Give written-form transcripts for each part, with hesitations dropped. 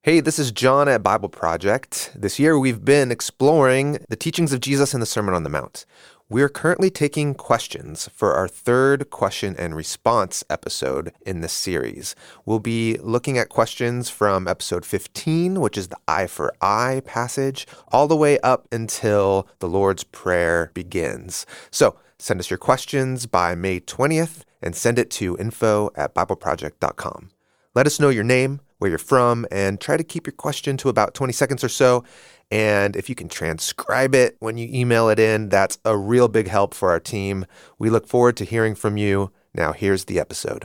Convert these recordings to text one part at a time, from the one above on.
Hey, this is John at Bible Project. This year we've been exploring the teachings of Jesus in the Sermon on the Mount. We're currently taking questions for our third question and response episode in this series. We'll be looking at questions from episode 15, which is the eye for eye passage, all the way up until the Lord's Prayer begins. So send us your questions by May 20th and send it to info@bibleproject.com. Let us know your name, where you're from, and try to keep your question to about 20 seconds or so. And if you can transcribe it when you email it in, that's a real big help for our team. We look forward to hearing from you. Now, here's the episode.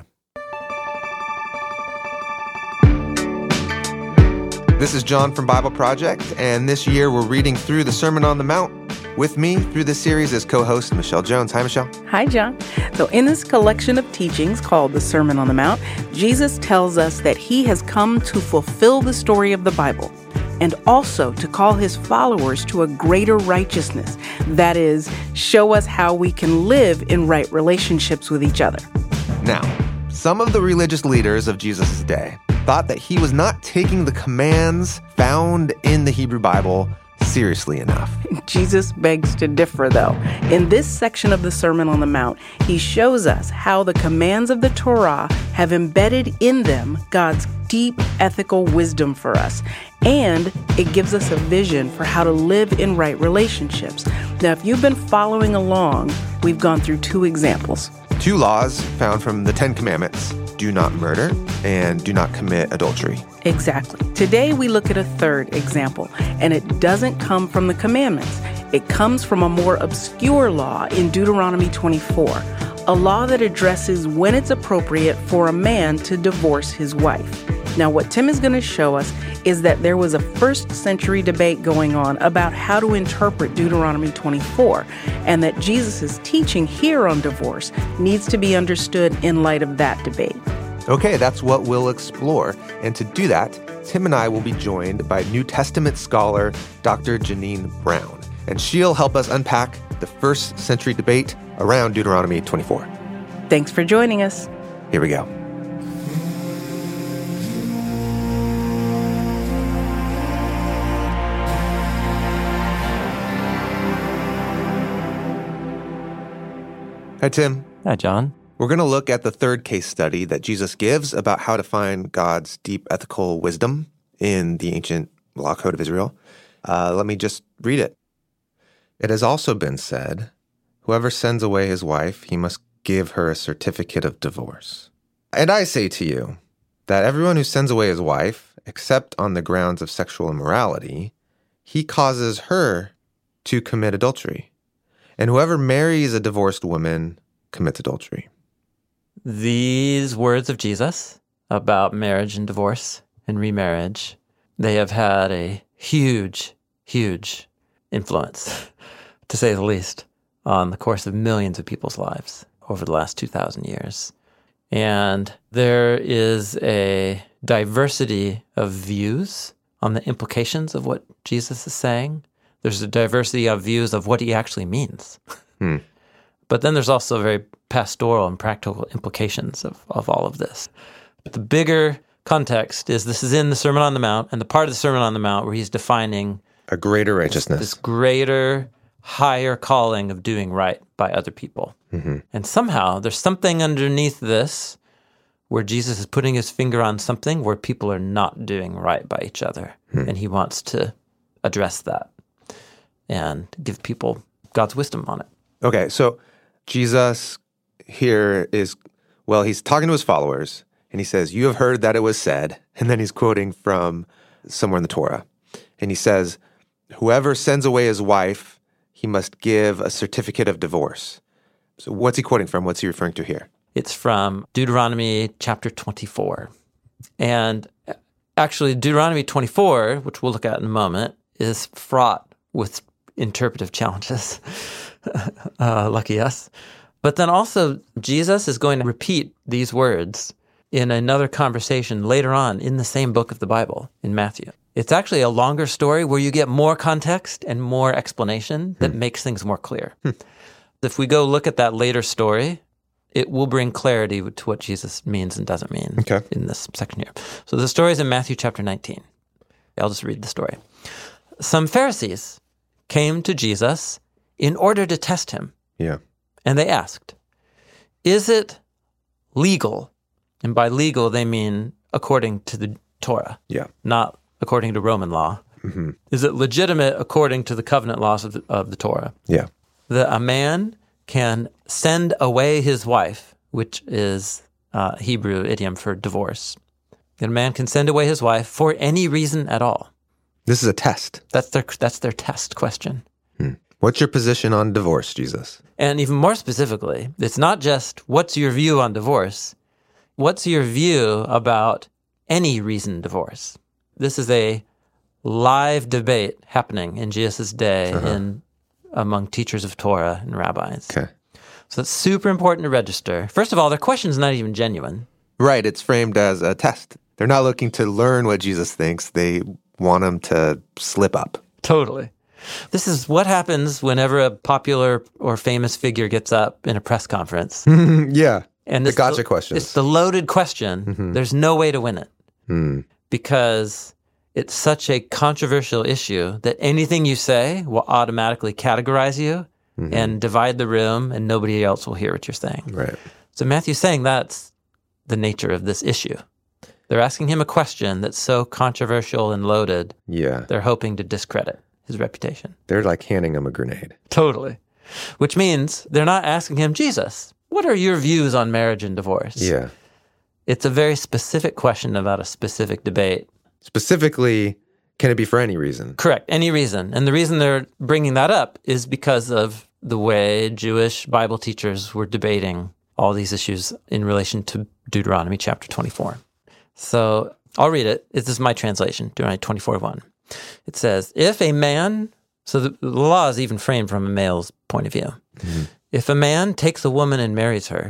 This is John from Bible Project, and this year we're reading through the Sermon on the Mount. With me through this series is co-host Michelle Jones. Hi, Michelle. Hi, John. So in this collection of teachings called the Sermon on the Mount, Jesus tells us that he has come to fulfill the story of the Bible and also to call his followers to a greater righteousness. That is, show us how we can live in right relationships with each other. Now, some of the religious leaders of Jesus' day thought that he was not taking the commands found in the Hebrew Bible seriously enough. Jesus begs to differ, though. In this section of the Sermon on the Mount, he shows us how the commands of the Torah have embedded in them God's deep ethical wisdom for us, and it gives us a vision for how to live in right relationships. Now, if you've been following along, we've gone through two examples. Two laws found from the Ten Commandments: do not murder and do not commit adultery. Exactly. Today we look at a third example, and it doesn't come from the commandments. It comes from a more obscure law in Deuteronomy 24, a law that addresses when it's appropriate for a man to divorce his wife. Now, what Tim is going to show us is that there was a first century debate going on about how to interpret Deuteronomy 24, and that Jesus' teaching here on divorce needs to be understood in light of that debate. Okay, that's what we'll explore. And to do that, Tim and I will be joined by New Testament scholar Dr. Janine Brown. And she'll help us unpack the first century debate around Deuteronomy 24. Thanks for joining us. Here we go. Hi, Tim. Hi, John. We're going to look at the third case study that Jesus gives about how to find God's deep ethical wisdom in the ancient law code of Israel. Let me just read it. It has also been said, whoever sends away his wife, he must give her a certificate of divorce. And I say to you that everyone who sends away his wife, except on the grounds of sexual immorality, he causes her to commit adultery. And whoever marries a divorced woman commits adultery. These words of Jesus about marriage and divorce and remarriage, they have had a huge, huge influence, to say the least, on the course of millions of people's lives over the last 2,000 years. And there is a diversity of views on the implications of what Jesus is saying. There's a diversity of views of what he actually means. But then there's also very pastoral and practical implications of all of this. But the bigger context is this is in the Sermon on the Mount, and the part of the Sermon on the Mount where he's defining a greater righteousness, this greater, higher calling of doing right by other people. Mm-hmm. And somehow there's something underneath this where Jesus is putting his finger on something where people are not doing right by each other. And he wants to address that and give people God's wisdom on it. Okay, so Jesus here is, well, he's talking to his followers, and he says, you have heard that it was said, and then he's quoting from somewhere in the Torah. And he says, whoever sends away his wife, he must give a certificate of divorce. So what's he quoting from? What's he referring to here? It's from Deuteronomy chapter 24. And actually, Deuteronomy 24, which we'll look at in a moment, is fraught with interpretive challenges. Lucky us. But then also, Jesus is going to repeat these words in another conversation later on in the same book of the Bible, in Matthew. It's actually a longer story where you get more context and more explanation that makes things more clear. If we go look at that later story, it will bring clarity to what Jesus means and doesn't mean in this section here. So the story is in Matthew chapter 19. I'll just read the story. Some Pharisees came to Jesus in order to test him. Yeah. And they asked, is it legal? And by legal, they mean according to the Torah, Yeah. not according to Roman law. Mm-hmm. Is it legitimate according to the covenant laws of the Torah? Yeah. That a man can send away his wife, which is Hebrew idiom for divorce. That a man can send away his wife for any reason at all. This is a test. That's their test question. What's your position on divorce, Jesus? And even more specifically, it's not just what's your view on divorce, what's your view about any reason divorce? This is a live debate happening in Jesus' day among teachers of Torah and rabbis. Okay. So it's super important to register. First of all, their question's not even genuine. Right. It's framed as a test. They're not looking to learn what Jesus thinks. They want him to slip up. Totally. This is what happens whenever a popular or famous figure gets up in a press conference. Yeah. And the gotcha questions. It's the loaded question. There's no way to win it because it's such a controversial issue that anything you say will automatically categorize you and divide the room, and nobody else will hear what you're saying. Right. So Matthew's saying that's the nature of this issue. They're asking him a question that's so controversial and loaded, Yeah. they're hoping to discredit his reputation. They're like handing him a grenade. Totally. Which means they're not asking him, Jesus, what are your views on marriage and divorce? Yeah. It's a very specific question about a specific debate. Specifically, can it be for any reason? Correct, any reason. And the reason they're bringing that up is because of the way Jewish Bible teachers were debating all these issues in relation to Deuteronomy chapter 24. So I'll read it. This is my translation, Deuteronomy 24:1. It says, if a man, so the law is even framed from a male's point of view. If a man takes a woman and marries her,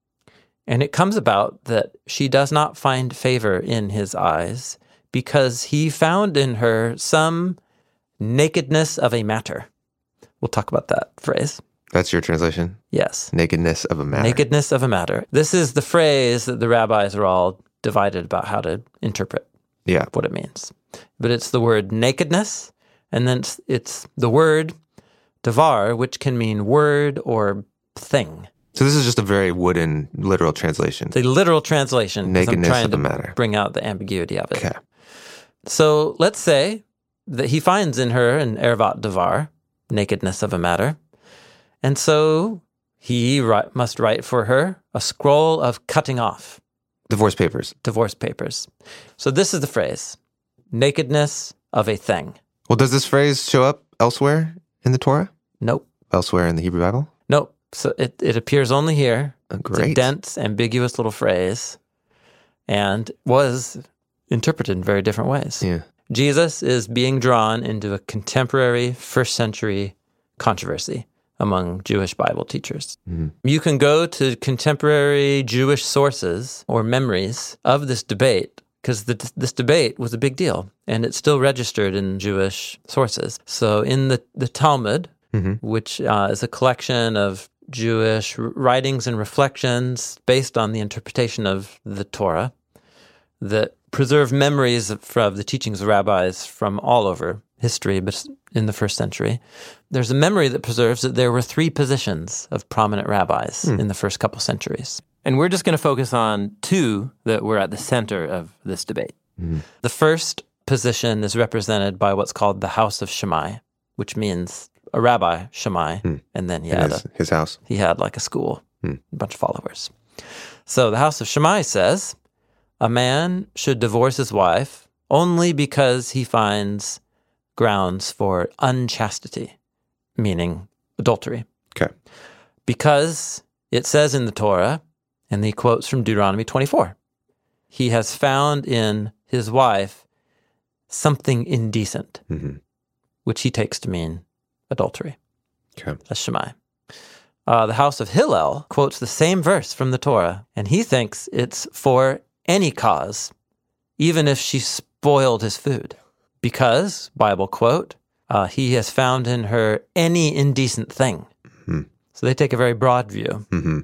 and it comes about that she does not find favor in his eyes because he found in her some nakedness of a matter. We'll talk about that phrase. That's your translation? Yes. Nakedness of a matter. Nakedness of a matter. This is the phrase that the rabbis are all divided about how to interpret what it means. But it's the word nakedness, and then it's the word davar, which can mean word or thing. So this is just a very wooden, literal translation. The literal translation. Nakedness I'm trying of a to matter. bring out the ambiguity of it. Okay. So let's say that he finds in her an ervat davar, nakedness of a matter, and so he must write for her a scroll of cutting off. Divorce papers. Divorce papers. So this is the phrase, nakedness of a thing. Well, does this phrase show up elsewhere in the Torah? Nope. Elsewhere in the Hebrew Bible? Nope. So it appears only here. Great. It's a dense, ambiguous little phrase and was interpreted in very different ways. Yeah. Jesus is being drawn into a contemporary first century controversy among Jewish Bible teachers. You can go to contemporary Jewish sources or memories of this debate because this debate was a big deal and it's still registered in Jewish sources. So in the Talmud, which is a collection of Jewish writings and reflections based on the interpretation of the Torah that preserve memories of the teachings of rabbis from all over history, but in the first century. There's a memory that preserves that there were 3 positions of prominent rabbis in the first couple centuries. And we're just going to focus on 2 that were at the center of this debate. The first position is represented by what's called the House of Shammai, which means a rabbi, Shammai, and then he had his house. He had like a school, a bunch of followers. So the House of Shammai says a man should divorce his wife only because he finds grounds for unchastity, meaning adultery. Okay. Because it says in the Torah, and he quotes from Deuteronomy 24, he has found in his wife something indecent, which he takes to mean adultery. Okay. That's Shammai. The House of Hillel quotes the same verse from the Torah, and he thinks it's for any cause, even if she spoiled his food. Because, Bible quote, he has found in her any indecent thing. So they take a very broad view.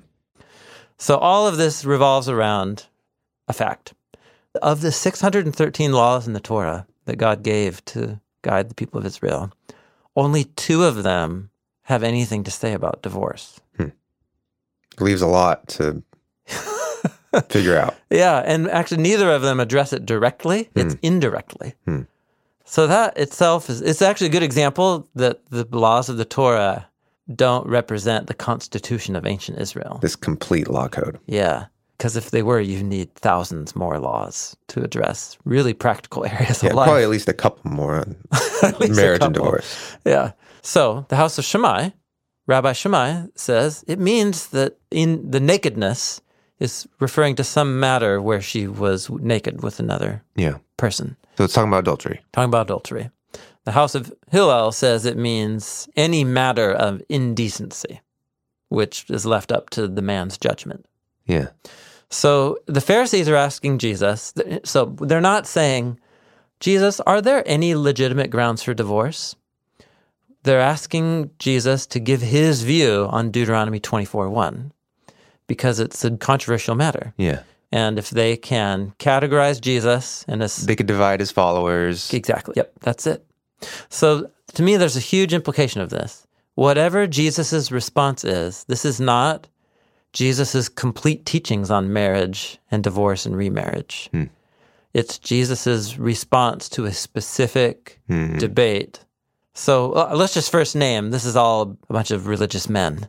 So all of this revolves around a fact. Of the 613 laws in the Torah, that God gave to guide the people of Israel, only 2 of them have anything to say about divorce. Leaves a lot to figure out. Yeah, and actually neither of them address it directly. It's indirectly. So that itself it's actually a good example that the laws of the Torah don't represent the constitution of ancient Israel. This complete law code. Yeah, because if they were, you need thousands more laws to address really practical areas of life. Probably at least a couple more on marriage and divorce. Yeah. So the house of Shammai, Rabbi Shammai says it means that in the nakedness is referring to some matter where she was naked with another person. So it's talking about adultery. Talking about adultery. The house of Hillel says it means any matter of indecency, which is left up to the man's judgment. Yeah. So the Pharisees are asking Jesus, so they're not saying, Jesus, are there any legitimate grounds for divorce? They're asking Jesus to give his view on Deuteronomy 24:1 because it's a controversial matter. Yeah. And if they can categorize Jesus in a... They could divide his followers. Exactly. Yep, that's it. So to me, there's a huge implication of this. Whatever Jesus' response is, this is not Jesus' complete teachings on marriage and divorce and remarriage. It's Jesus' response to a specific debate. So let's just first name, this is all a bunch of religious men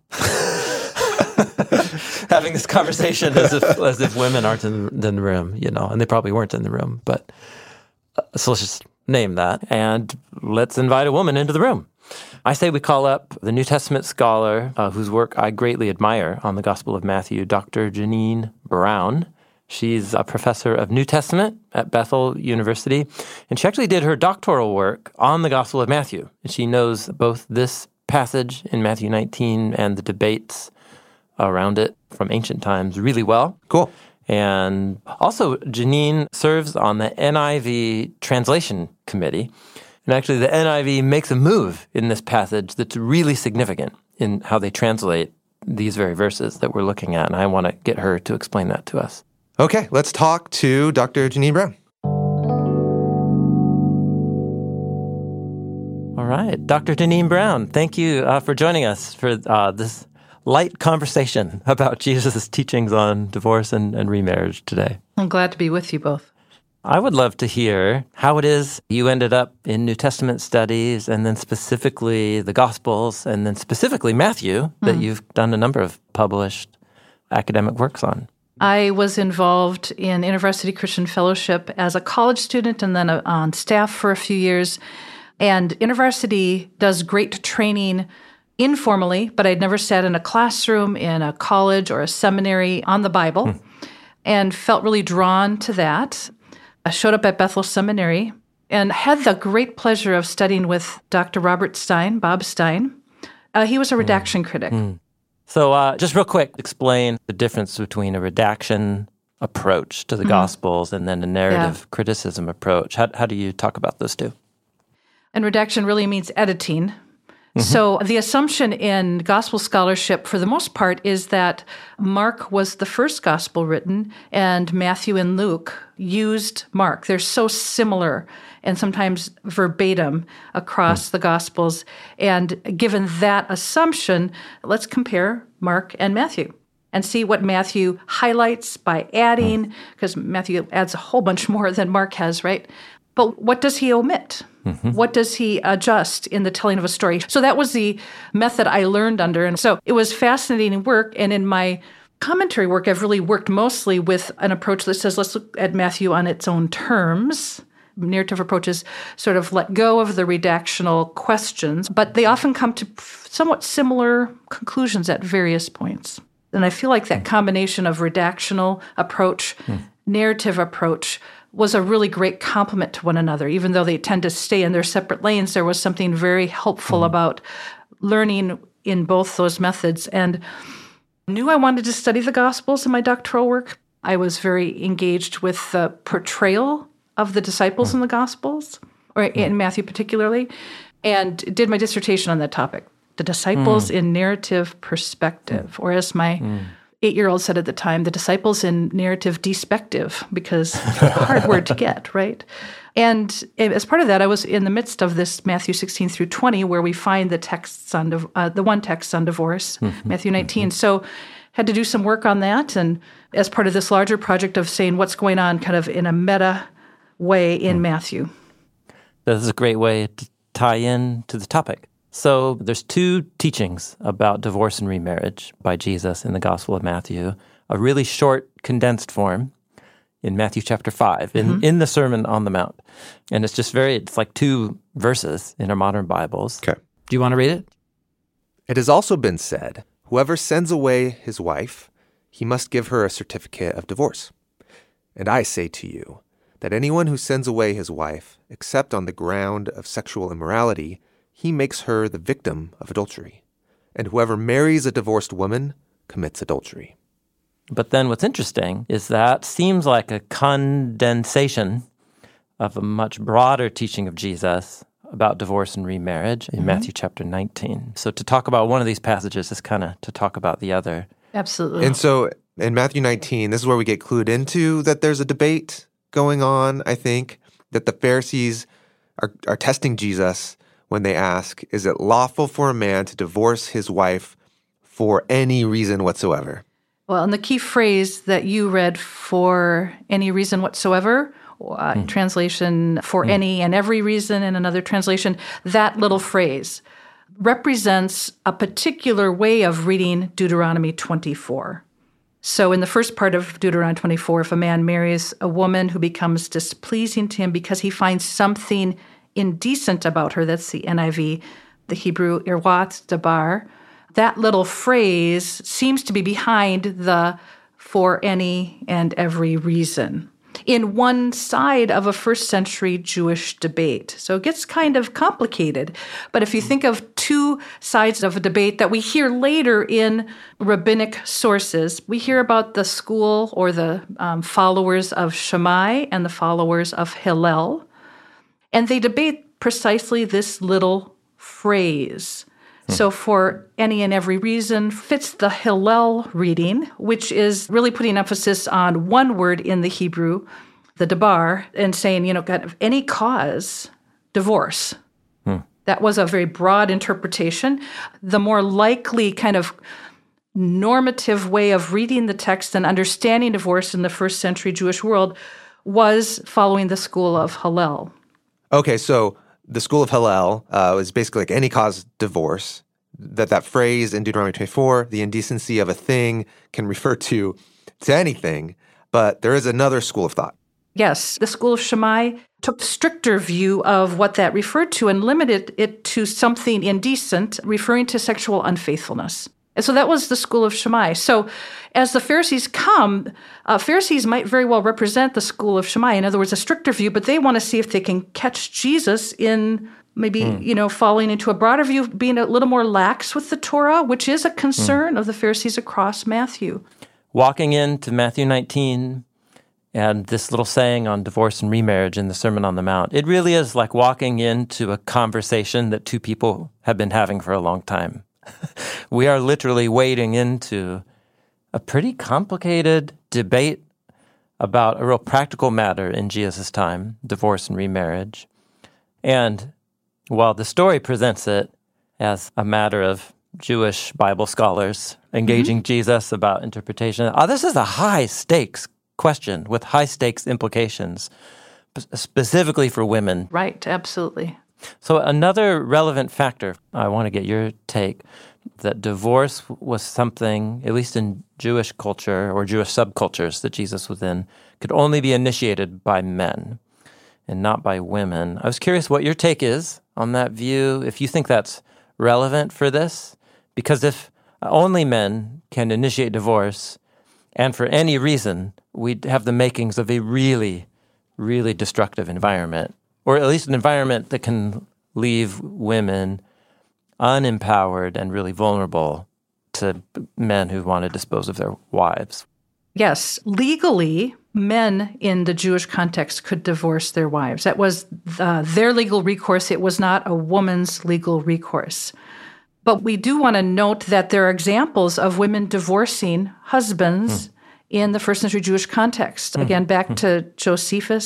having this conversation as if women aren't in the room, and they probably weren't in the room. But so let's just name that, and let's invite a woman into the room. I say we call up the New Testament scholar whose work I greatly admire on the Gospel of Matthew, Dr. Janine Brown. She's a professor of New Testament at Bethel University, and she actually did her doctoral work on the Gospel of Matthew. And she knows both this passage in Matthew 19 and the debates around it from ancient times really well. Cool. And also, Janine serves on the NIV translation committee. And actually, the NIV makes a move in this passage that's really significant in how they translate these very verses that we're looking at. And I want to get her to explain that to us. Okay, let's talk to Dr. Janine Brown. All right. Dr. Janine Brown, thank you for joining us for this light conversation about Jesus' teachings on divorce and remarriage today. I'm glad to be with you both. I would love to hear how it is you ended up in New Testament studies and then specifically the Gospels and then specifically Matthew that you've done a number of published academic works on. I was involved in InterVarsity Christian Fellowship as a college student and then on staff for a few years. And InterVarsity does great training informally, but I'd never sat in a classroom in a college or a seminary on the Bible and felt really drawn to that. I showed up at Bethel Seminary and had the great pleasure of studying with Dr. Robert Stein, Bob Stein. He was a redaction critic. So just real quick, explain the difference between a redaction approach to the Gospels and then a narrative criticism approach. How do you talk about those two? And redaction really means editing. So the assumption in gospel scholarship, for the most part, is that Mark was the first gospel written, and Matthew and Luke used Mark. They're so similar and sometimes verbatim across the gospels. And given that assumption, let's compare Mark and Matthew and see what Matthew highlights by adding, because Matthew adds a whole bunch more than Mark has, right? But what does he omit? What does he adjust in the telling of a story? So that was the method I learned under. And so it was fascinating work. And in my commentary work, I've really worked mostly with an approach that says, let's look at Matthew on its own terms. Narrative approaches sort of let go of the redactional questions, but they often come to somewhat similar conclusions at various points. And I feel like that combination of redactional approach, narrative approach, was a really great complement to one another. Even though they tend to stay in their separate lanes, there was something very helpful about learning in both those methods. And I knew I wanted to study the Gospels in my doctoral work. I was very engaged with the portrayal of the disciples in the Gospels, or in Matthew particularly, and did my dissertation on that topic, the disciples in narrative perspective, or as my 8-year-old said at the time, the disciples in narrative despective, because hard word to get, right? And as part of that, I was in the midst of this Matthew 16 through 20, where we find the texts on the one text on divorce, Matthew 19. So had to do some work on that, and as part of this larger project of saying what's going on kind of in a meta way in Matthew. This is a great way to tie in to the topic. So there's two teachings about divorce and remarriage by Jesus in the Gospel of Matthew, a really short, condensed form in Matthew chapter 5, in the Sermon on the Mount. And it's like 2 verses in our modern Bibles. Okay. Do you want to read it? It has also been said, whoever sends away his wife, he must give her a certificate of divorce. And I say to you that anyone who sends away his wife, except on the ground of sexual immorality, he makes her the victim of adultery. And whoever marries a divorced woman commits adultery. But then what's interesting is that seems like a condensation of a much broader teaching of Jesus about divorce and remarriage in Matthew chapter 19. So to talk about one of these passages is kind of to talk about the other. Absolutely. And so in Matthew 19, this is where we get clued into that there's a debate going on, I think, that the Pharisees are testing Jesus when they ask, is it lawful for a man to divorce his wife for any reason whatsoever? Well, and the key phrase that you read, for any reason whatsoever, translation for any and every reason in another translation, that little phrase represents a particular way of reading Deuteronomy 24. So in the first part of Deuteronomy 24, if a man marries a woman who becomes displeasing to him because he finds something indecent about her, that's the NIV, the Hebrew irwat dabar, that little phrase seems to be behind the for any and every reason in one side of a first century Jewish debate. So it gets kind of complicated. But if you think of 2 sides of a debate that we hear later in rabbinic sources, we hear about the school or the followers of Shammai and the followers of Hillel. And they debate precisely this little phrase. So for any and every reason fits the Hillel reading, which is really putting emphasis on one word in the Hebrew, the dabar, and saying, kind of any cause, divorce. That was a very broad interpretation. The more likely kind of normative way of reading the text and understanding divorce in the first century Jewish world was following the school of Hillel. Okay, so the school of Hillel is basically like any cause divorce. That phrase in Deuteronomy 24, the indecency of a thing, can refer to anything. But there is another school of thought. Yes, the school of Shammai took the stricter view of what that referred to and limited it to something indecent, referring to sexual unfaithfulness. And so that was the school of Shammai. So as the Pharisees come, Pharisees might very well represent the school of Shammai. In other words, a stricter view, but they want to see if they can catch Jesus in maybe, falling into a broader view, being a little more lax with the Torah, which is a concern of the Pharisees across Matthew. Walking into Matthew 19 and this little saying on divorce and remarriage in the Sermon on the Mount, it really is like walking into a conversation that 2 people have been having for a long time. We are literally wading into a pretty complicated debate about a real practical matter in Jesus' time, divorce and remarriage. And while the story presents it as a matter of Jewish Bible scholars engaging Jesus about interpretation, this is a high-stakes question with high-stakes implications, specifically for women. Right, absolutely. So another relevant factor, I want to get your take, that divorce was something, at least in Jewish culture or Jewish subcultures that Jesus was in, could only be initiated by men and not by women. I was curious what your take is on that view, if you think that's relevant for this, because if only men can initiate divorce, and for any reason, we'd have the makings of a really, really destructive environment, or at least an environment that can leave women unempowered and really vulnerable to men who want to dispose of their wives. Yes, legally, men in the Jewish context could divorce their wives. That was their legal recourse. It was not a woman's legal recourse. But we do want to note that there are examples of women divorcing husbands in the first century Jewish context. Again, back to Josephus.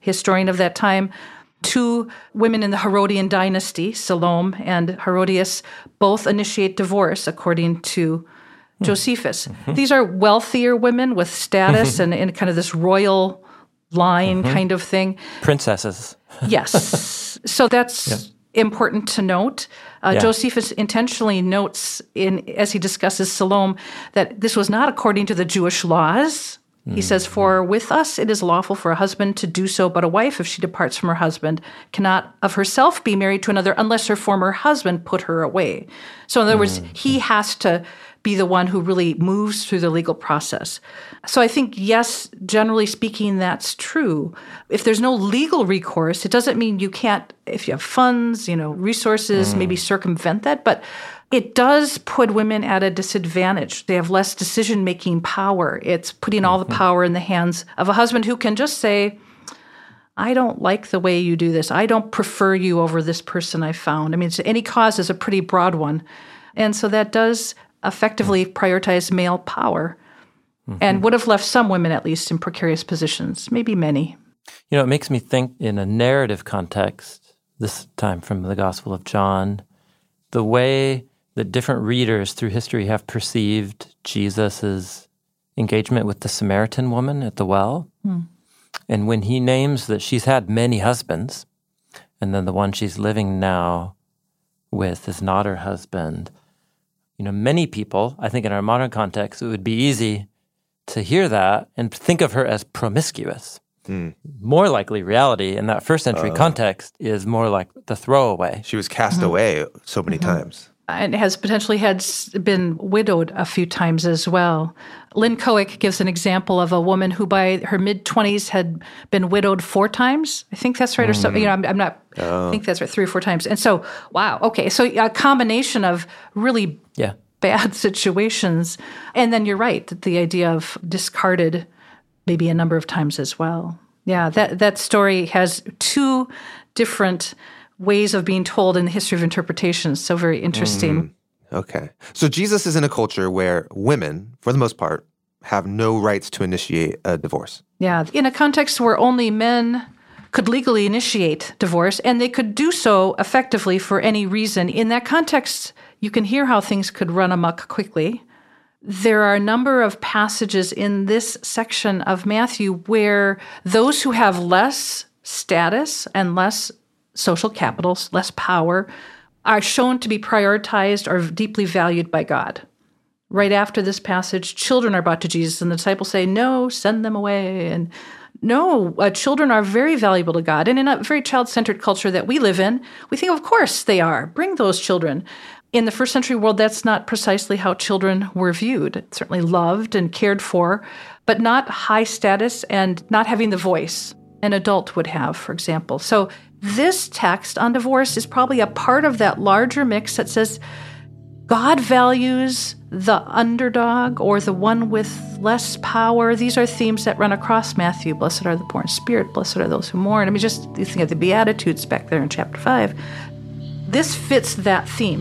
historian of that time. 2 women in the Herodian dynasty, Salome and Herodias, both initiate divorce according to Josephus. These are wealthier women with status and kind of this royal line kind of thing. Princesses. Yes. So that's important to note. Josephus intentionally notes, as he discusses Salome, that this was not according to the Jewish laws. He says, "For with us it is lawful for a husband to do so, but a wife, if she departs from her husband, cannot of herself be married to another unless her former husband put her away." So in other words, he has to be the one who really moves through the legal process. So I think, yes, generally speaking, that's true. If there's no legal recourse, it doesn't mean you can't, if you have funds, resources, maybe circumvent that, but it does put women at a disadvantage. They have less decision-making power. It's putting all the power in the hands of a husband who can just say, "I don't like the way you do this. I don't prefer you over this person I found." I mean, any cause is a pretty broad one. And so that does effectively prioritize male power and would have left some women, at least, in precarious positions, maybe many. It makes me think in a narrative context, this time from the Gospel of John, the way that different readers through history have perceived Jesus' engagement with the Samaritan woman at the well. And when he names that she's had many husbands, and then the one she's living now with is not her husband, many people, I think in our modern context, it would be easy to hear that and think of her as promiscuous. More likely reality in that first century context is more like the throwaway. She was cast away so many times. And has potentially been widowed a few times as well. Lynn Cohick gives an example of a woman who by her mid-20s had been widowed 4 times. I think that's right, or something. I'm not, I think that's right, 3 or 4 times. And so, wow, okay. So a combination of really bad situations. And then you're right, that the idea of discarded maybe a number of times as well. Yeah, that story has 2 different ways of being told in the history of interpretation. So very interesting. Okay. So Jesus is in a culture where women, for the most part, have no rights to initiate a divorce. Yeah, in a context where only men could legally initiate divorce, and they could do so effectively for any reason. In that context, you can hear how things could run amok quickly. There are a number of passages in this section of Matthew where those who have less status and less social capital, less power, are shown to be prioritized or deeply valued by God. Right after this passage, children are brought to Jesus, and the disciples say, "No, send them away." And no, children are very valuable to God. And in a very child-centered culture that we live in, we think, of course they are. Bring those children. In the first century world, that's not precisely how children were viewed. Certainly loved and cared for, but not high status and not having the voice an adult would have, for example. So this text on divorce is probably a part of that larger mix that says God values the underdog or the one with less power. These are themes that run across Matthew. Blessed are the poor in spirit. Blessed are those who mourn. I mean, just you think of the Beatitudes back there in chapter 5. This fits that theme.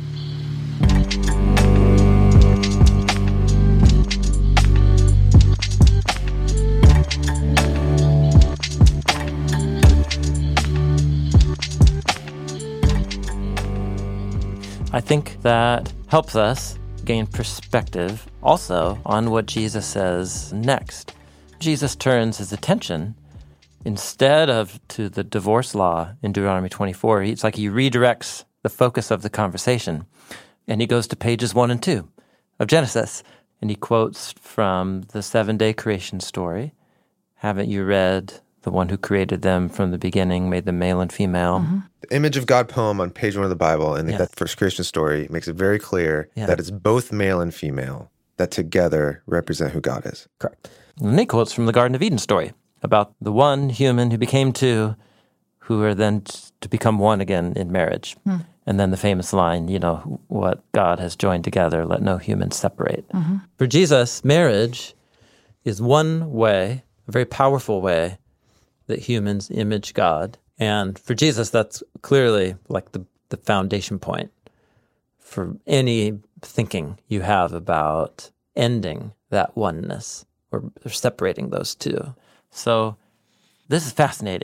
I think that helps us gain perspective also on what Jesus says next. Jesus turns his attention instead of to the divorce law in Deuteronomy 24. It's like he redirects the focus of the conversation, and he goes to pages 1 and 2 of Genesis, and he quotes from the 7-day creation story. Haven't you read the one who created them from the beginning, made them male and female? The image of God poem on page 1 of the Bible, and that first creation story makes it very clear that it's both male and female that together represent who God is. Correct. And then he quotes from the Garden of Eden story about the one human who became 2, who are then to become one again in marriage. And then the famous line, what God has joined together, let no human separate. For Jesus, marriage is one way, a very powerful way, that humans image God. And for Jesus, that's clearly like the foundation point for any thinking you have about ending that oneness or separating those two. So this is fascinating.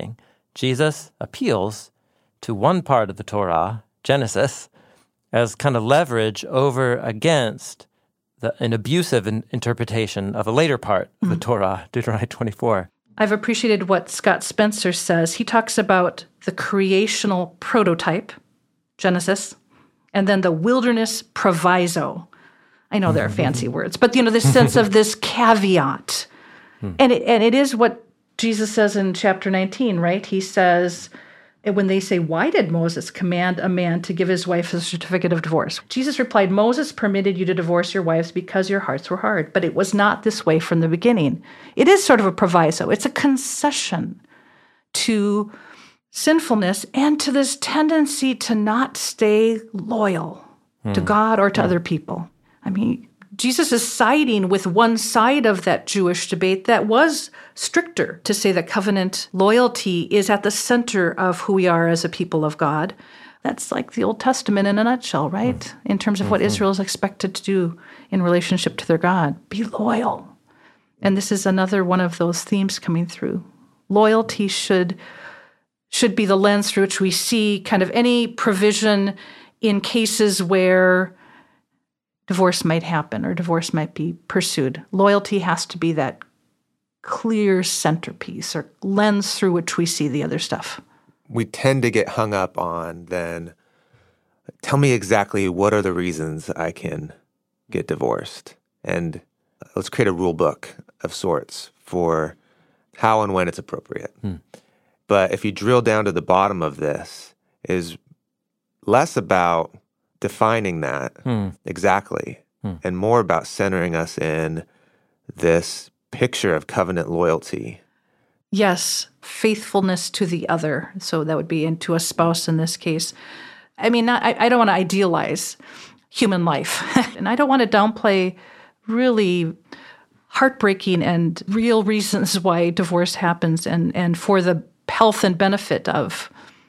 Jesus appeals to one part of the Torah, Genesis, as kind of leverage over against an abusive interpretation of a later part of the Torah, Deuteronomy 24. I've appreciated what Scott Spencer says. He talks about the creational prototype, Genesis, and then the wilderness proviso. I know there are fancy words, but this sense of this caveat. And it is what Jesus says in chapter 19, right? He says, when they say, why did Moses command a man to give his wife a certificate of divorce? Jesus replied, Moses permitted you to divorce your wives because your hearts were hard, but it was not this way from the beginning. It is sort of a proviso. It's a concession to sinfulness and to this tendency to not stay loyal to God or to other people. I mean, Jesus is siding with one side of that Jewish debate that was stricter to say that covenant loyalty is at the center of who we are as a people of God. That's like the Old Testament in a nutshell, right? In terms of what Israel is expected to do in relationship to their God. Be loyal. And this is another one of those themes coming through. Loyalty should be the lens through which we see kind of any provision in cases where divorce might happen or divorce might be pursued. Loyalty has to be that clear centerpiece or lens through which we see the other stuff. We tend to get hung up on then, tell me exactly what are the reasons I can get divorced. And let's create a rule book of sorts for how and when it's appropriate. But if you drill down to the bottom of this, is less about defining that exactly, and more about centering us in this picture of covenant loyalty. Yes, faithfulness to the other. So that would be to a spouse in this case. I mean, I don't want to idealize human life, and I don't want to downplay really heartbreaking and real reasons why divorce happens and for the health and benefit of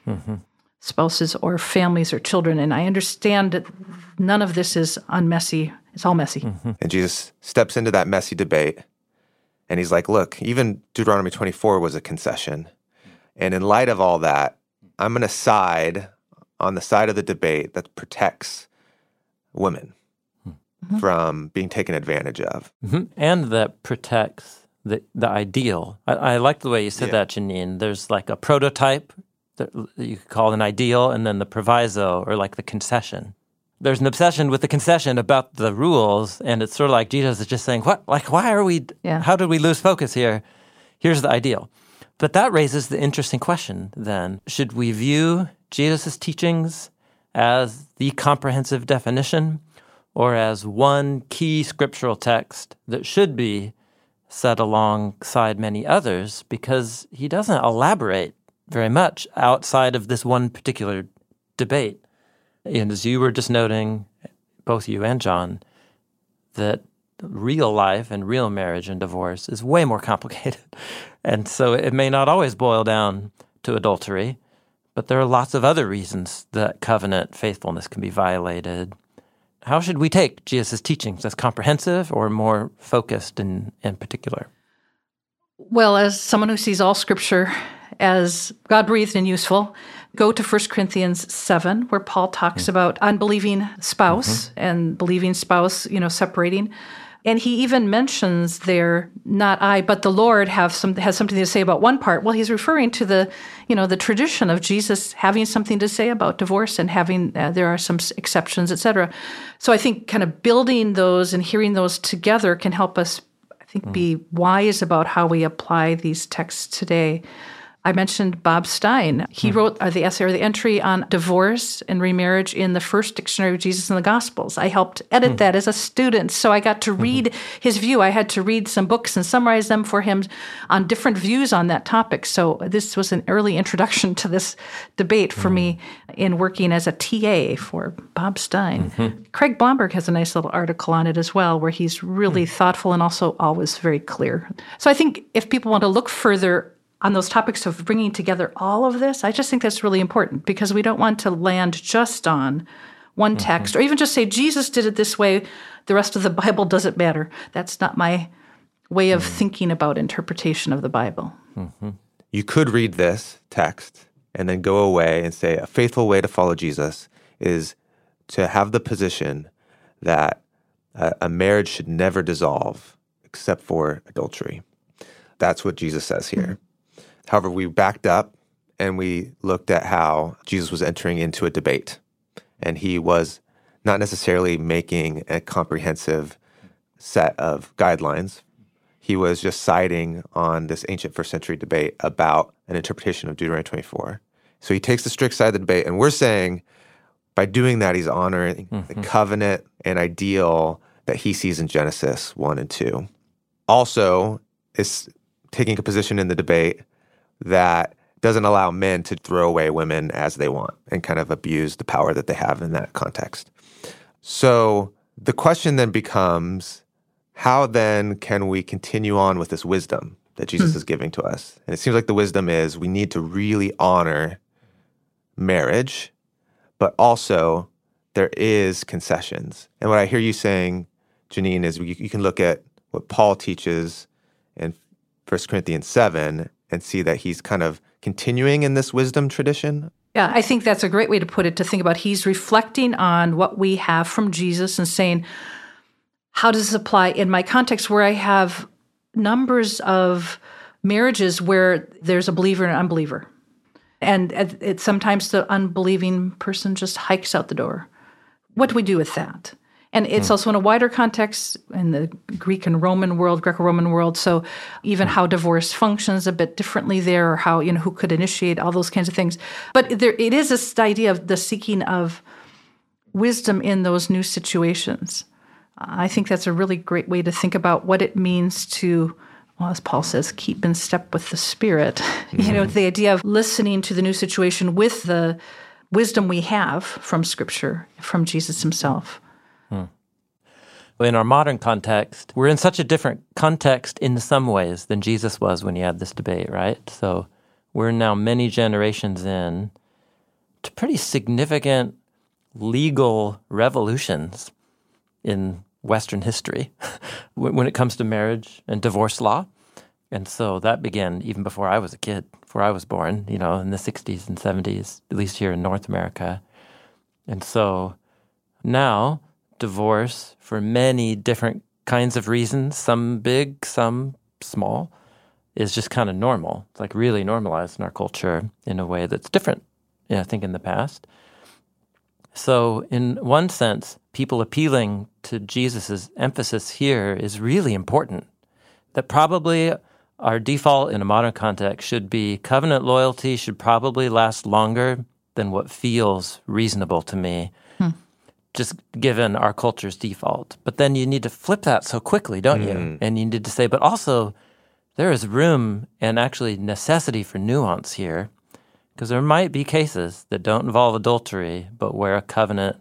spouses or families or children. And I understand that none of this is unmessy. It's all messy. And Jesus steps into that messy debate, and he's like, look, even Deuteronomy 24 was a concession. And in light of all that, I'm going to side on the side of the debate that protects women from being taken advantage of. And that protects the ideal. I like the way you said that, Janine. There's like a prototype that you could call an ideal, and then the proviso, or like the concession. There's an obsession with the concession about the rules, and it's sort of like Jesus is just saying, what? Like, why are we, how did we lose focus here? Here's the ideal. But that raises the interesting question then. Should we view Jesus' teachings as the comprehensive definition, or as one key scriptural text that should be set alongside many others, because he doesn't elaborate very much outside of this one particular debate? And as you were just noting, both you and John, that real life and real marriage and divorce is way more complicated. And so it may not always boil down to adultery, but there are lots of other reasons that covenant faithfulness can be violated. How should we take Jesus' teachings? As comprehensive or more focused in particular? Well, as someone who sees all Scripture as God-breathed and useful, go to 1 Corinthians 7, where Paul talks about unbelieving spouse and believing spouse, separating. And he even mentions there, not I, but the Lord has something to say about one part. Well, he's referring to the tradition of Jesus having something to say about divorce and having, there are some exceptions, etc. So I think kind of building those and hearing those together can help us, I think, be wise about how we apply these texts today. I mentioned Bob Stein. He wrote the essay or the entry on divorce and remarriage in the first Dictionary of Jesus and the Gospels. I helped edit that as a student, so I got to read his view. I had to read some books and summarize them for him on different views on that topic. So this was an early introduction to this debate for me in working as a TA for Bob Stein. Craig Blomberg has a nice little article on it as well, where he's really thoughtful and also always very clear. So I think if people want to look further on those topics of bringing together all of this, I just think that's really important, because we don't want to land just on one text or even just say, Jesus did it this way, the rest of the Bible doesn't matter. That's not my way of thinking about interpretation of the Bible. you could read this text and then go away and say a faithful way to follow Jesus is to have the position that a marriage should never dissolve except for adultery. That's what Jesus says here. However, we backed up and we looked at how Jesus was entering into a debate. And he was not necessarily making a comprehensive set of guidelines. He was just siding on this ancient first century debate about an interpretation of Deuteronomy 24. So he takes the strict side of the debate, and we're saying by doing that, he's honoring the covenant and ideal that he sees in Genesis 1 and 2. Also, is taking a position in the debate that doesn't allow men to throw away women as they want and kind of abuse the power that they have in that context. So the question then becomes, how then can we continue on with this wisdom that Jesus is giving to us? And it seems like the wisdom is we need to really honor marriage, but also there is concessions. And what I hear you saying, Janine, is you can look at what Paul teaches in 1 Corinthians 7 and see that he's kind of continuing in this wisdom tradition. Yeah, I think that's a great way to put it, to think about he's reflecting on what we have from Jesus and saying, how does this apply in my context where I have numbers of marriages where there's a believer and an unbeliever? And sometimes the unbelieving person just hikes out the door. What do we do with that? And it's also in a wider context in the Greek and Roman world, Greco-Roman world. So even how divorce functions a bit differently there, or how, who could initiate, all those kinds of things. But it is this idea of the seeking of wisdom in those new situations. I think that's a really great way to think about what it means to, well, as Paul says, keep in step with the Spirit. The idea of listening to the new situation with the wisdom we have from Scripture, from Jesus himself. Well, in our modern context, we're in such a different context in some ways than Jesus was when he had this debate, right? So we're now many generations in to pretty significant legal revolutions in Western history when it comes to marriage and divorce law. And so that began even before I was a kid, before I was born, in the 60s and 70s, at least here in North America. And so now divorce, for many different kinds of reasons, some big, some small, is just kind of normal. It's like really normalized in our culture in a way that's different, I think, in the past. So in one sense, people appealing to Jesus' emphasis here is really important. That probably our default in a modern context should be covenant loyalty should probably last longer than what feels reasonable to me, just given our culture's default. But then you need to flip that so quickly, don't you? And you need to say, but also there is room and actually necessity for nuance here, because there might be cases that don't involve adultery, but where a covenant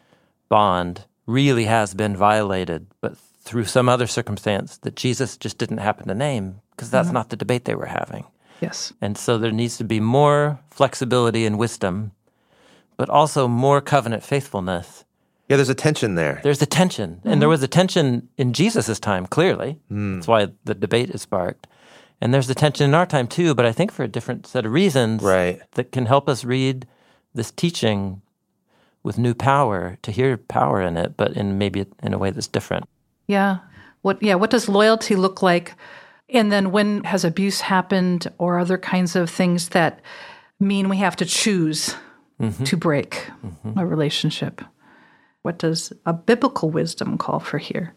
bond really has been violated, but through some other circumstance that Jesus just didn't happen to name, because that's not the debate they were having. Yes. And so there needs to be more flexibility and wisdom, but also more covenant faithfulness. Yeah, there's a tension there. There's a tension. And there was a tension in Jesus' time, clearly. That's why the debate is sparked. And there's a tension in our time, too, but I think for a different set of reasons that can help us read this teaching with new power, to hear power in it, but maybe in a way that's different. Yeah. What does loyalty look like? And then when has abuse happened, or other kinds of things that mean we have to choose to break a relationship? What does a biblical wisdom call for here?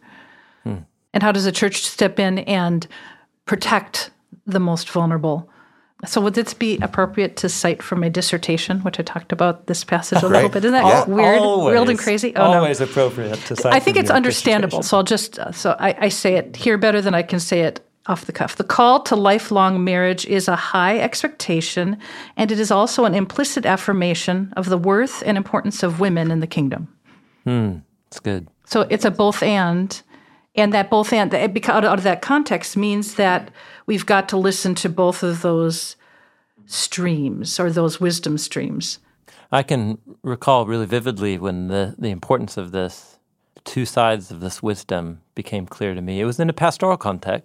And how does the church step in and protect the most vulnerable? So would this be appropriate to cite from my dissertation, which I talked about this passage a little bit? Isn't that weird, weird and crazy? Oh, always appropriate to cite. I think it's understandable, so I'll just, I say it here better than I can say it off the cuff. The call to lifelong marriage is a high expectation, and it is also an implicit affirmation of the worth and importance of women in the kingdom. That's good. So it's a both and that both and, out of that context, means that we've got to listen to both of those streams, or those wisdom streams. I can recall really vividly when the importance of this, two sides of this wisdom became clear to me. It was in a pastoral context.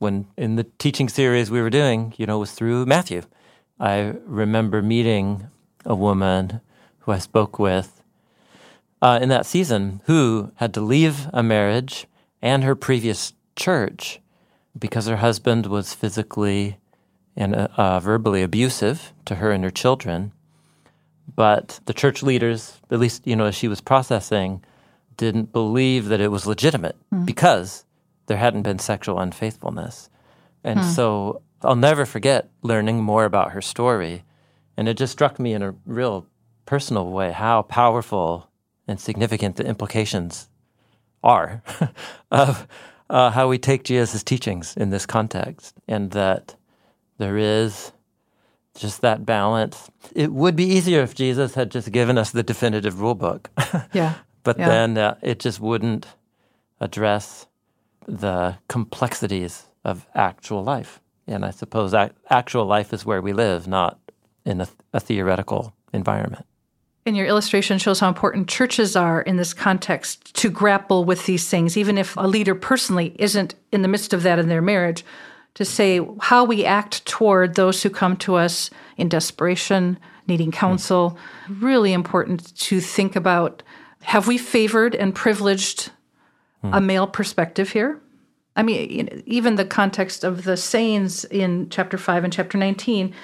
when in the teaching series we were doing, was through Matthew. I remember meeting a woman who I spoke with in that season who had to leave a marriage and her previous church because her husband was physically and verbally abusive to her and her children. But the church leaders, at least, as she was processing, didn't believe that it was legitimate because there hadn't been sexual unfaithfulness. And so I'll never forget learning more about her story. And it just struck me in a real personal way how powerful and significant the implications are of how we take Jesus' teachings in this context, and that there is just that balance. It would be easier if Jesus had just given us the definitive rule book. But then it just wouldn't address the complexities of actual life. And I suppose actual life is where we live, not in a theoretical environment. And your illustration shows how important churches are in this context to grapple with these things, even if a leader personally isn't in the midst of that in their marriage, to say how we act toward those who come to us in desperation, needing counsel. Really important to think about, have we favored and privileged a male perspective here? I mean, even the context of the sayings in chapter 5 and chapter 19,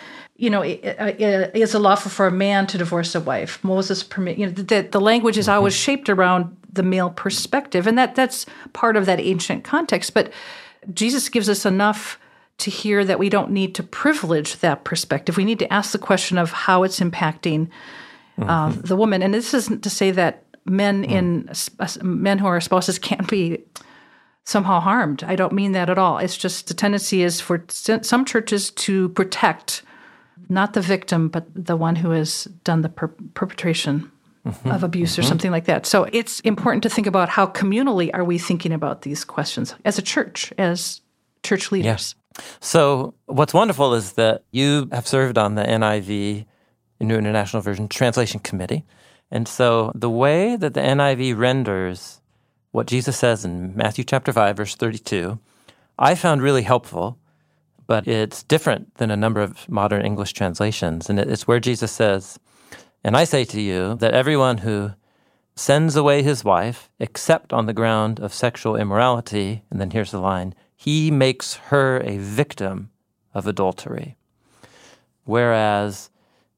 it is lawful for a man to divorce a wife. Moses the language is always shaped around the male perspective, and that's part of that ancient context. But Jesus gives us enough to hear that we don't need to privilege that perspective. We need to ask the question of how it's impacting the woman. And this isn't to say that men who are spouses can't be somehow harmed. I don't mean that at all. It's just the tendency is for some churches to protect not the victim, but the one who has done the perpetration of abuse or something like that. So it's important to think about how communally are we thinking about these questions as a church, as church leaders. Yes. So what's wonderful is that you have served on the NIV, New International Version Translation Committee. And so the way that the NIV renders what Jesus says in Matthew chapter 5, verse 32, I found really helpful, but it's different than a number of modern English translations. And it's where Jesus says, "And I say to you that everyone who sends away his wife, except on the ground of sexual immorality," and then here's the line, "he makes her a victim of adultery." Whereas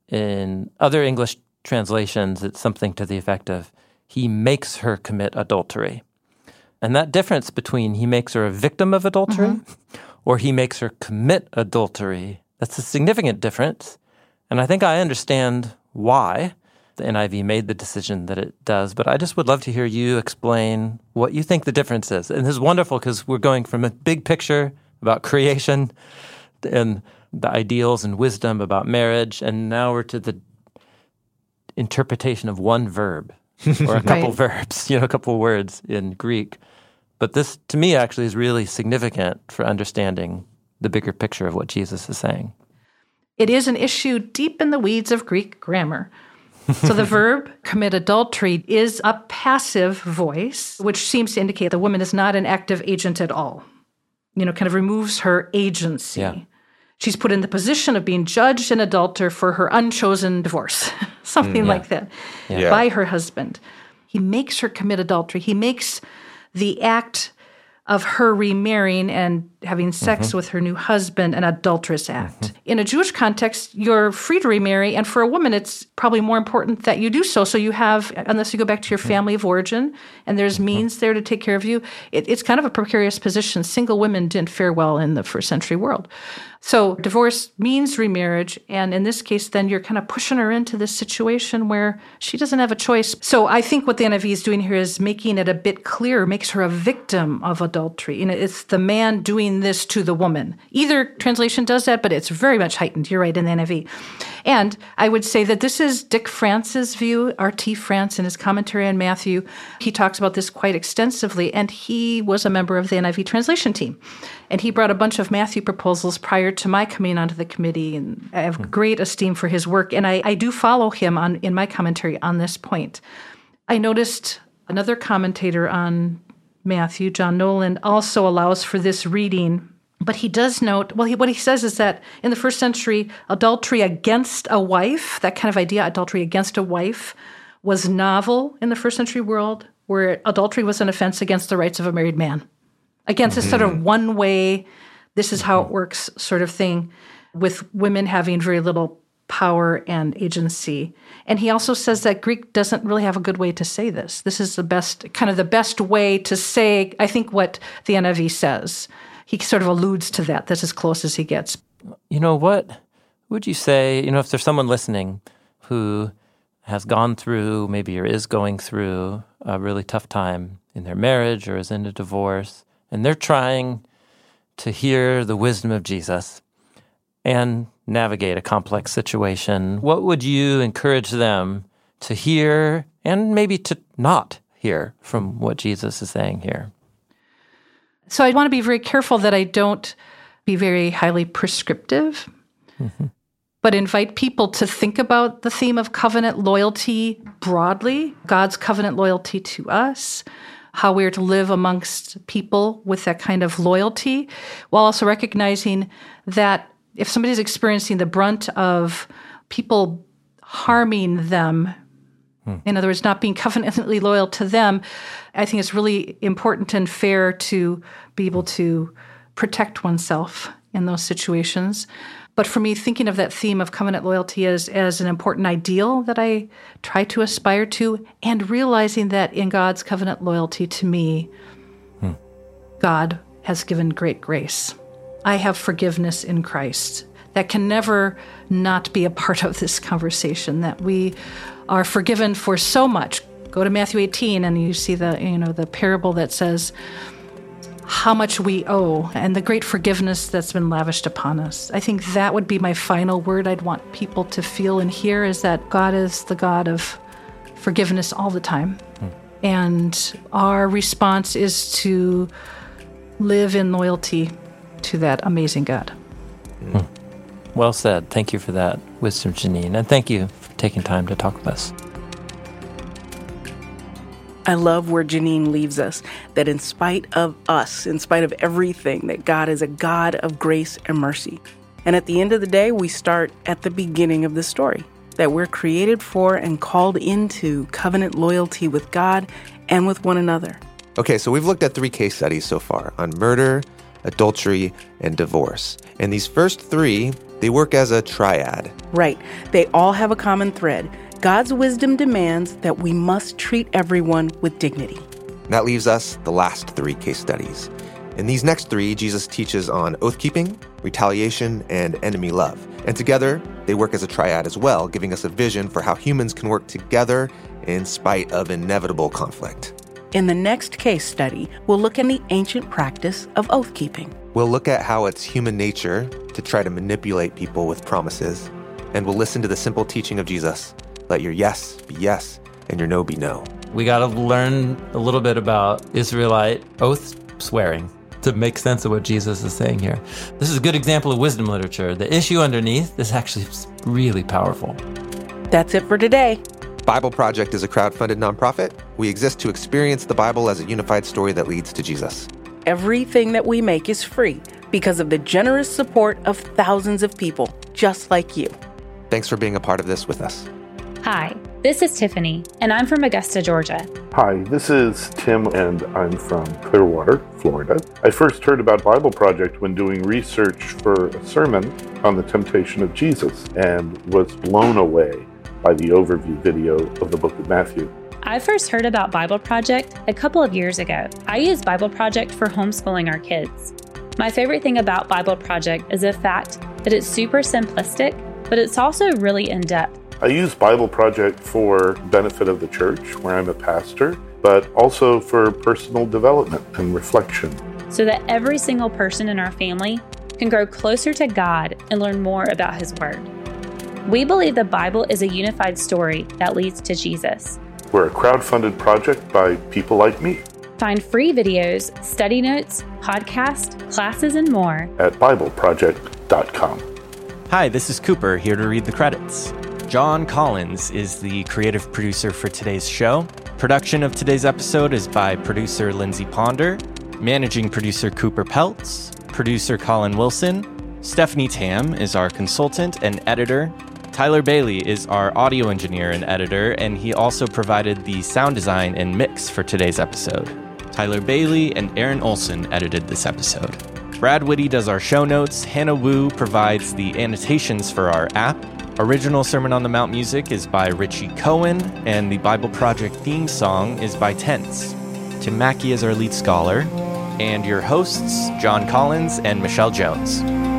in other English translations, it's something to the effect of, "he makes her commit adultery." And that difference between he makes her a victim of adultery or he makes her commit adultery, that's a significant difference. And I think I understand why the NIV made the decision that it does, but I just would love to hear you explain what you think the difference is. And this is wonderful because we're going from a big picture about creation and the ideals and wisdom about marriage, and now we're to the interpretation of one verb or a couple verbs, a couple words in Greek. But this, to me, actually is really significant for understanding the bigger picture of what Jesus is saying. It is an issue deep in the weeds of Greek grammar. So the verb commit adultery is a passive voice, which seems to indicate the woman is not an active agent at all. Kind of removes her agency. Yeah. She's put in the position of being judged an adulterer for her unchosen divorce, something like that, by her husband. He makes her commit adultery. He makes the act of her remarrying and having sex with her new husband an adulterous act. In a Jewish context, you're free to remarry, and for a woman, it's probably more important that you do so. So you have, unless you go back to your family of origin, and there's means there to take care of you, it's kind of a precarious position. Single women didn't fare well in the first century world. So divorce means remarriage, and in this case, then you're kind of pushing her into this situation where she doesn't have a choice. So I think what the NIV is doing here is making it a bit clearer, makes her a victim of adultery. It's the man doing this to the woman. Either translation does that, but it's very much heightened. You're right, in the NIV. And I would say that this is Dick France's view, R.T. France, in his commentary on Matthew. He talks about this quite extensively, and he was a member of the NIV translation team. And he brought a bunch of Matthew proposals prior to my coming onto the committee, and I have great esteem for his work. And I do follow him in my commentary on this point. I noticed another commentator on Matthew, John Nolan, also allows for this reading But he does note, what he says is that in the first century, adultery against a wife, that kind of idea, adultery against a wife, was novel in the first century world, where adultery was an offense against the rights of a married man. Against a sort of one way, this is how it works sort of thing, with women having very little power and agency. And he also says that Greek doesn't really have a good way to say this. This is the best way to say, I think, what the NIV says. He sort of alludes to that. That's as close as he gets. What would you say, if there's someone listening who has gone through, maybe or is going through a really tough time in their marriage or is in a divorce, and they're trying to hear the wisdom of Jesus and navigate a complex situation, what would you encourage them to hear and maybe to not hear from what Jesus is saying here? So I want to be very careful that I don't be very highly prescriptive, but invite people to think about the theme of covenant loyalty broadly, God's covenant loyalty to us, how we're to live amongst people with that kind of loyalty, while also recognizing that if somebody's experiencing the brunt of people harming them, in other words, not being covenantally loyal to them, I think it's really important and fair to be able to protect oneself in those situations. But for me, thinking of that theme of covenant loyalty as an important ideal that I try to aspire to, and realizing that in God's covenant loyalty to me, God has given great grace. I have forgiveness in Christ. That can never not be a part of this conversation, that we are forgiven for so much. Go to Matthew 18 and you see the parable that says how much we owe and the great forgiveness that's been lavished upon us. I think that would be my final word I'd want people to feel and hear, is that God is the God of forgiveness all the time. And our response is to live in loyalty to that amazing God. Well said. Thank you for that wisdom, Janine. And thank you for taking time to talk with us. I love where Janine leaves us, that in spite of us, in spite of everything, that God is a God of grace and mercy. And at the end of the day, we start at the beginning of the story, that we're created for and called into covenant loyalty with God and with one another. Okay, so we've looked at 3 case studies so far on murder, adultery, and divorce. And these first 3, they work as a triad. Right. They all have a common thread. God's wisdom demands that we must treat everyone with dignity. That leaves us the last 3 case studies. In these next 3, Jesus teaches on oath-keeping, retaliation, and enemy love. And together, they work as a triad as well, giving us a vision for how humans can work together in spite of inevitable conflict. In the next case study, we'll look at the ancient practice of oath-keeping. We'll look at how it's human nature to try to manipulate people with promises, and we'll listen to the simple teaching of Jesus. Let your yes be yes, and your no be no. We got to learn a little bit about Israelite oath swearing to make sense of what Jesus is saying here. This is a good example of wisdom literature. The issue underneath is actually really powerful. That's it for today. Bible Project is a crowd-funded nonprofit. We exist to experience the Bible as a unified story that leads to Jesus. Everything that we make is free because of the generous support of thousands of people just like you. Thanks for being a part of this with us. Hi, this is Tiffany, and I'm from Augusta, Georgia. Hi, this is Tim, and I'm from Clearwater, Florida. I first heard about Bible Project when doing research for a sermon on the temptation of Jesus, and was blown away by the overview video of the book of Matthew. I first heard about Bible Project a couple of years ago. I use Bible Project for homeschooling our kids. My favorite thing about Bible Project is the fact that it's super simplistic, but it's also really in-depth. I use Bible Project for benefit of the church, where I'm a pastor, but also for personal development and reflection. So that every single person in our family can grow closer to God and learn more about His Word. We believe the Bible is a unified story that leads to Jesus. We're a crowd-funded project by people like me. Find free videos, study notes, podcasts, classes, and more at BibleProject.com. Hi, this is Cooper, here to read the credits. John Collins is the creative producer for today's show. Production of today's episode is by producer Lindsay Ponder, managing producer Cooper Peltz, producer Colin Wilson. Stephanie Tam is our consultant and editor. Tyler Bailey is our audio engineer and editor, and he also provided the sound design and mix for today's episode. Tyler Bailey and Aaron Olson edited this episode. Brad Whitty does our show notes. Hannah Wu provides the annotations for our app. Original Sermon on the Mount music is by Richie Cohen, and the Bible Project theme song is by Tense. Tim Mackey is our lead scholar, and your hosts, John Collins and Michelle Jones.